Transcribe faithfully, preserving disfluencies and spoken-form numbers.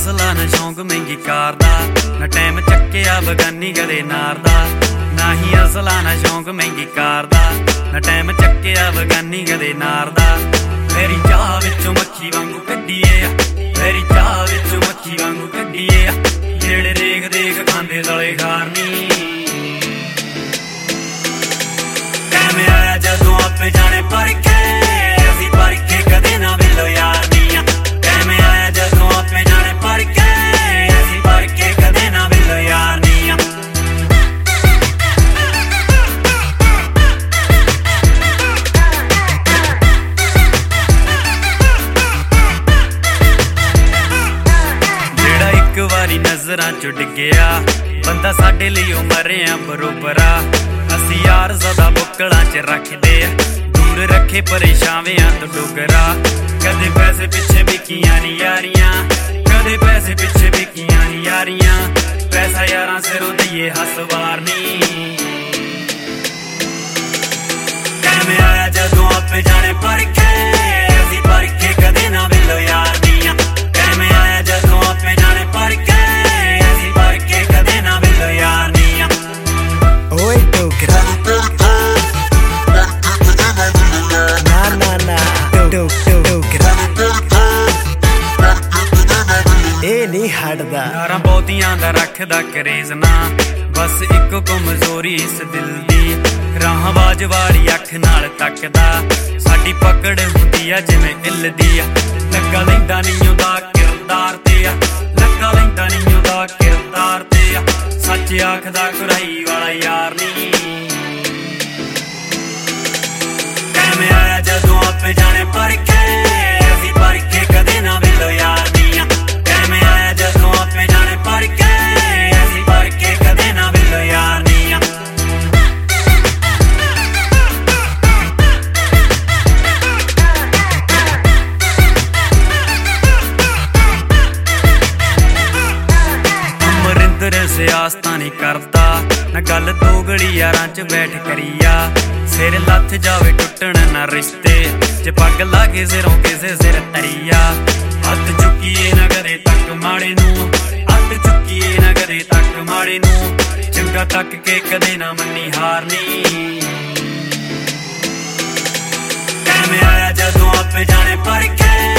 ਅਸਲਾ ਨਾ ਸ਼ੌਂਕ ਮਹਿੰਗੀ ਕਾਰ ਦਾ, ਨਾ ਟਾਈਮ ਚੱਕਿਆ ਬਗਾਨੀ ਗਲੇ ਨਾਰ ਦਾ। ਨਾ ਹੀ ਅਸਲਾ ਨਾ ਸ਼ੌਂਕ ਮਹਿੰਗੀ ਕਾਰ ਦਾ, ਨਾ ਟਾਈਮ ਚੱਕਿਆ ਬਗਾਨੀ ਗਲੇ ਨਾਰ ਦਾ। ਮੇਰੀ ਚਾਹ ਵਿੱਚੋਂ ਮੱਖੀ ਵਾਂਗੂ ਕੱਢੀਏ ਆ, ਮੇਰੀ ਚਾਹ ਵਿੱਚੋਂ ਮੱਖੀ ਵਾਂਗੂ ਕੱਢੀਏ ਆ। ਜਿਹੜੇ ਦੇਖ ਦੇਖ ਖਾਂਦੇ ਸਾਲੇ ਖਾਰਨੀ। ਟਾਈਮ ਆਇਆ ਜਦੋਂ ਆਪੇ ਜਾਣੇ ਪਰਖੇ, ਅਸੀਂ ਪਰਖੇ ਕਦੇ ਨਾ ਮਿਲੋ ਯਾਰ ਨੀ ਆ। ਟਾਈਮ ਆਇਆ ਜਦੋਂ ਆਪੇ ਜਾਣੇ ਪਰਖੇ, ਅਸੀਂ ਪਰਖੇ ਕਦੇ ਨਾ ਮਿਲੋ ਯਾਰ ਨੀ ਆ। ਜਿਹੜਾ ਇੱਕ ਵਾਰੀ ਨਜ਼ਰਾਂ ਚੋਂ ਡਿੱਗਿਆ ਬੰਦਾ ਸਾਡੇ ਲਈ ਉਹ ਮਰਿਆ ਬਰੋਬਰ ਆ। ਅਸੀਂ ਯਾਰ ਸਦਾ ਬੁੱਕਲਾਂ ਚ ਰੱਖਦੇ ਆ, ਦੂਰ ਰੱਖੇ ਪਰੇਸ਼ਾਨਿਆਂ ਤੋਂ ਡੋਗਰਾ। ਕਦੇ ਪੈਸੇ ਪਿੱਛੇ ਵਿਕੀਆਂ ਨੀ ਯਾਰੀਆਂ, ਕਦੇ ਪੈਸੇ ਪਿੱਛੇ ਵਿਕੀਆਂ ਨੀ ਯਾਰੀਆਂ। ਪੈਸਾ ਯਾਰਾਂ ਸਿਰੋਂ ਦਈਏ ਹੱਸਵਾਰ ਨੀ। ਟਾਈਮ ਆਇਆ ਜਦੋਂ ਆਪੇ ਜਾਣੇ ਪਰਖੇ, ਅਸੀਂ ਪਰਖੇ ਕਦੇ ਨਾ ਮਿਲੋ ਯਾਰ ਨੀ ਆ। ਟਾਈਮ ਆਇਆ ਜਦੋਂ ਆਪੇ ਜਾਣੇ ਪਰਖੇ, ਅਸੀਂ ਪਰਖੇ ਕਦੇ ਨਾ ਮਿਲੋ ਯਾਰ ਨੀ ਆ। ਓਏ ਡੋਗਰਾ ਨਾ ਨਾ ਨਾ ਡੋ ਡੋ ਡੋਗਰਾ ਇਹ ਨਹੀਂ ਹਟਦਾ। ਯਾਰਾਂ ਬਹੁਤੀਆਂ ਦਾ ਰੱਖਦਾ ਕਰੇਜ਼ ਨਾ, ਬਸ ਇੱਕੋ ਕਮਜ਼ੋਰੀ ਇਸ ਦਿਲ ਦੀ। ਰਾਹਬਾਜ਼ ਵਾਲੀ ਅੱਖ ਨਾਲ ਤੱਕਦਾ, ਸਾਡੀ ਪਕੜ ਹੁੰਦੀ ਆ ਜਿਵੇਂ ਇੱਲ ਦੀ ਆ। ਲੱਗਾ ਲੈਂਦਾ ਨੀ ਉਹਦਾ ਕਿਰਦਾਰ ਤੇ ਆ, ਲੱਗਾ ਲੈਂਦਾ ਨੀ ਉਹਦਾ ਕਿਰਦਾਰ ਤੇ ਆ। ਸੱਚ ਆਖਦਾ ਕੁਰਾਈ ਵਾਲਾ ਯਾਰ ਨੀ। ਟਾਈਮ ਆਇਆ ਜਦੋਂ ਆਪੇ ਜਾਣੇ ਪਰਖੇ, ਅਸੀਂ ਪਰਖੇ ਕਦੇ ਨਾ ਮਿਲੋ ਯਾਰ ਨੀ ਆ। ਟਾਈਮ ਆਇਆ ਜਦੋਂ ਆਪੇ ਜਾਣੇ ਪਰਖੇ, ਅਸੀਂ ਪਰਖੇ ਕਦੇ ਨਾ ਮਿਲੋ ਯਾਰ ਨੀ ਆ। ਅਮਰਿੰਦਰ ਸਿਆਸਤਾਂ ਨੀ ਕਰਦਾ, ਨਾ ਗੱਲ ਦੋਗਲੀ ਯਾਰਾਂ ਚ ਬੈਠ ਕਰੀਆ। ਸਿਰ ਲੱਥ ਜਾਵੇ ਟੁੱਟਣ ਨਾ ਰਿਸ਼ਤੇ, ਜੇ ਪੱਗ ਲਾਗੇ ਸਿਰੋਂ ਕਿਸੇ ਸਿਰ ਤਰੀਆ। ਹੱਥ ਚੁੱਕੀਏ ਨਾ ਕਦੇ ਤੱਕ ਮਾੜੇ ਨੂੰ, ਹੱਥ ਚੁੱਕੀਏ ਨਾ ਕਦੇ ਤੱਕ ਮਾੜੇ ਨੂੰ। ਚੰਗਾ ਤੱਕ ਕੇ ਕਦੇ ਨਾ ਮੰਨੀ ਹਾਰਨੀ। ਟਾਈਮ ਆਇਆ ਜਦੋਂ ਆਪੇ ਜਾਣੇ ਪਰਖੇ,